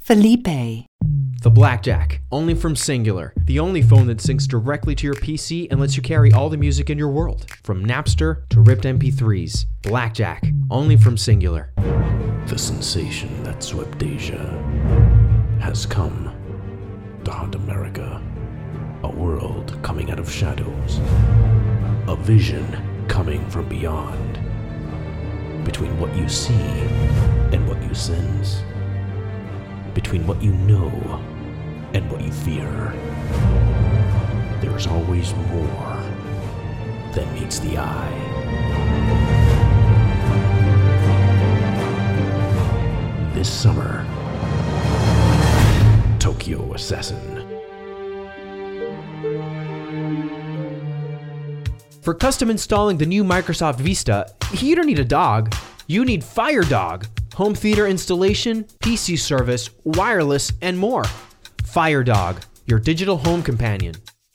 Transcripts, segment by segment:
Felipe. The Blackjack, only from Singular, the only phone that syncs directly to your PC and lets you carry all the music in your world, from Napster to ripped MP3s. Blackjack, only from Singular. The sensation that swept Asia has come to haunt America. A world coming out of shadows. A vision coming from beyond. Between what you see and what you sense. Between what you know and what you fear. There's always more than meets the eye. This summer, Tokyo Assassin. For custom installing the new Microsoft Vista, you don't need a dog. You need FireDog. Home theater installation, PC service, wireless, and more. FireDog, your digital home companion.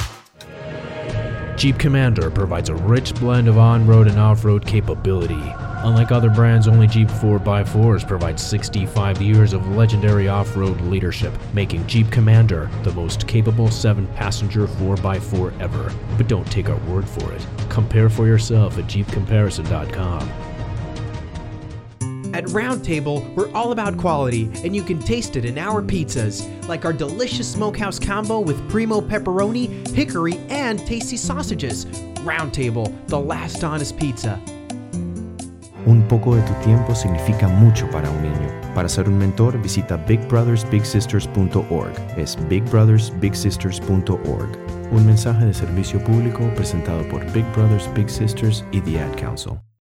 Jeep Commander provides a rich blend of on-road and off-road capability. Unlike other brands, only Jeep 4x4s provide 65 years of legendary off-road leadership, making Jeep Commander the most capable 7-passenger 4x4 ever. But don't take our word for it. Compare for yourself at JeepComparison.com. At Round Table, we're all about quality, and you can taste it in our pizzas, like our delicious smokehouse combo with primo pepperoni, hickory, and tasty sausages. Round Table, the last honest pizza. Un poco de tu tiempo significa mucho para un niño. Para ser un mentor, visita bigbrothersbigsisters.org. Es bigbrothersbigsisters.org. Un mensaje de servicio público presentado por Big Brothers Big Sisters y The Ad Council.